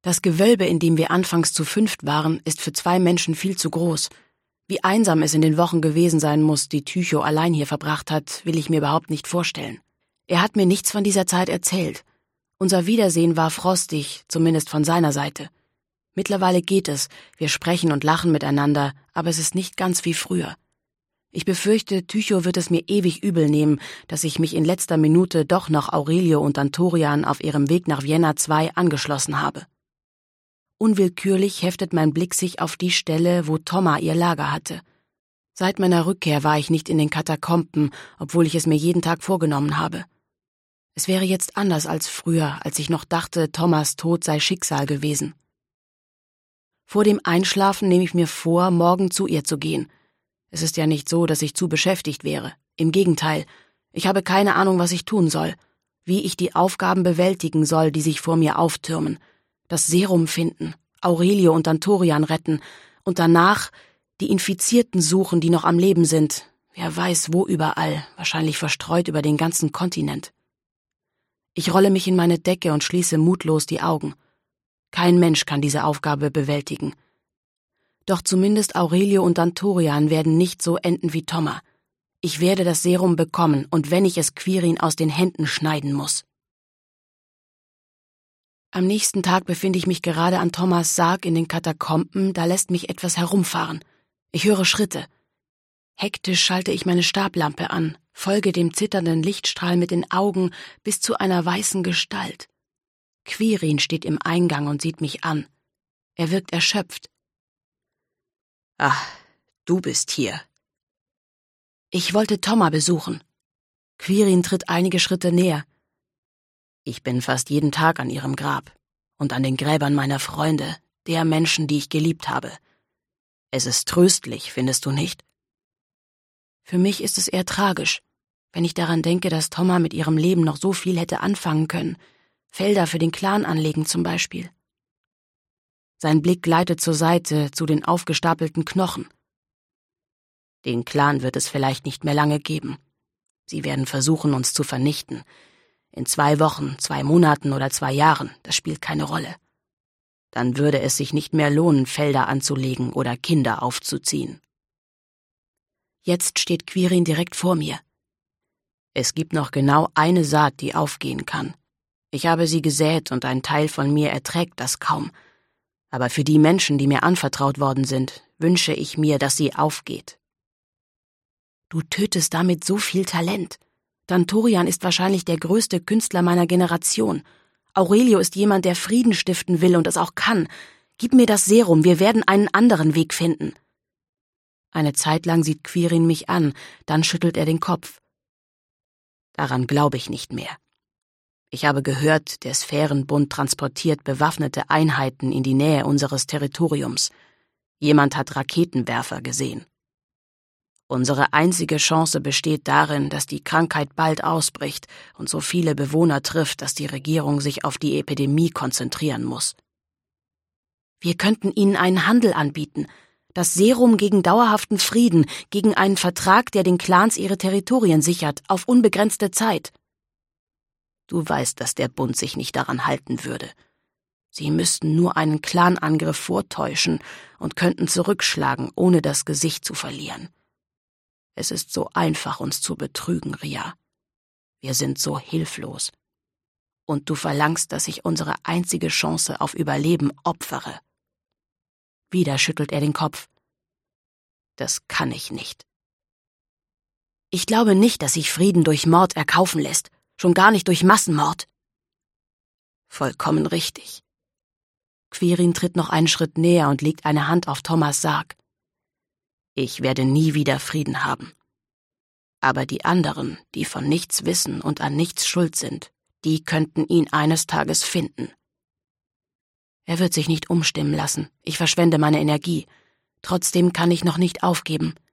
Das Gewölbe, in dem wir anfangs zu 5 waren, ist für 2 Menschen viel zu groß. Wie einsam es in den Wochen gewesen sein muss, die Tycho allein hier verbracht hat, will ich mir überhaupt nicht vorstellen. Er hat mir nichts von dieser Zeit erzählt. Unser Wiedersehen war frostig, zumindest von seiner Seite. Mittlerweile geht es, wir sprechen und lachen miteinander, aber es ist nicht ganz wie früher. Ich befürchte, Tycho wird es mir ewig übel nehmen, dass ich mich in letzter Minute doch noch Aurelio und Antorian auf ihrem Weg nach Vienna II angeschlossen habe. Unwillkürlich heftet mein Blick sich auf die Stelle, wo Thoma ihr Lager hatte. Seit meiner Rückkehr war ich nicht in den Katakomben, obwohl ich es mir jeden Tag vorgenommen habe. Es wäre jetzt anders als früher, als ich noch dachte, Thomas Tod sei Schicksal gewesen. Vor dem Einschlafen nehme ich mir vor, morgen zu ihr zu gehen. Es ist ja nicht so, dass ich zu beschäftigt wäre. Im Gegenteil, ich habe keine Ahnung, was ich tun soll, wie ich die Aufgaben bewältigen soll, die sich vor mir auftürmen. Das Serum finden, Aurelio und Antorian retten und danach die Infizierten suchen, die noch am Leben sind. Wer weiß, wo überall, wahrscheinlich verstreut über den ganzen Kontinent. Ich rolle mich in meine Decke und schließe mutlos die Augen. Kein Mensch kann diese Aufgabe bewältigen. Doch zumindest Aurelio und Antorian werden nicht so enden wie Thoma. Ich werde das Serum bekommen, und wenn ich es Quirin aus den Händen schneiden muss. Am nächsten Tag befinde ich mich gerade an Thomas' Sarg in den Katakomben, da lässt mich etwas herumfahren. Ich höre Schritte. Hektisch schalte ich meine Stablampe an, folge dem zitternden Lichtstrahl mit den Augen bis zu einer weißen Gestalt. Quirin steht im Eingang und sieht mich an. Er wirkt erschöpft. »Ach, du bist hier.« »Ich wollte Thoma besuchen.« Quirin tritt einige Schritte näher. »Ich bin fast jeden Tag an ihrem Grab und an den Gräbern meiner Freunde, der Menschen, die ich geliebt habe. Es ist tröstlich, findest du nicht?« Für mich ist es eher tragisch, wenn ich daran denke, dass Thoma mit ihrem Leben noch so viel hätte anfangen können. Felder für den Clan anlegen zum Beispiel. Sein Blick gleitet zur Seite, zu den aufgestapelten Knochen. Den Clan wird es vielleicht nicht mehr lange geben. Sie werden versuchen, uns zu vernichten. In 2 Wochen, 2 Monaten oder 2 Jahren, das spielt keine Rolle. Dann würde es sich nicht mehr lohnen, Felder anzulegen oder Kinder aufzuziehen. Jetzt steht Quirin direkt vor mir. Es gibt noch genau eine Saat, die aufgehen kann. Ich habe sie gesät und ein Teil von mir erträgt das kaum. Aber für die Menschen, die mir anvertraut worden sind, wünsche ich mir, dass sie aufgeht. Du tötest damit so viel Talent. Antorian ist wahrscheinlich der größte Künstler meiner Generation. Aurelio ist jemand, der Frieden stiften will und es auch kann. Gib mir das Serum, wir werden einen anderen Weg finden. Eine Zeit lang sieht Quirin mich an, dann schüttelt er den Kopf. Daran glaube ich nicht mehr. Ich habe gehört, der Sphärenbund transportiert bewaffnete Einheiten in die Nähe unseres Territoriums. Jemand hat Raketenwerfer gesehen. Unsere einzige Chance besteht darin, dass die Krankheit bald ausbricht und so viele Bewohner trifft, dass die Regierung sich auf die Epidemie konzentrieren muss. Wir könnten ihnen einen Handel anbieten. Das Serum gegen dauerhaften Frieden, gegen einen Vertrag, der den Clans ihre Territorien sichert, auf unbegrenzte Zeit. Du weißt, dass der Bund sich nicht daran halten würde. Sie müssten nur einen Clanangriff vortäuschen und könnten zurückschlagen, ohne das Gesicht zu verlieren. Es ist so einfach, uns zu betrügen, Ria. Wir sind so hilflos. Und du verlangst, dass ich unsere einzige Chance auf Überleben opfere. Wieder schüttelt er den Kopf. Das kann ich nicht. Ich glaube nicht, dass sich Frieden durch Mord erkaufen lässt. Schon gar nicht durch Massenmord. Vollkommen richtig. Quirin tritt noch einen Schritt näher und legt eine Hand auf Thomas' Sarg. Ich werde nie wieder Frieden haben. Aber die anderen, die von nichts wissen und an nichts schuld sind, die könnten ihn eines Tages finden. Er wird sich nicht umstimmen lassen. Ich verschwende meine Energie. Trotzdem kann ich noch nicht aufgeben.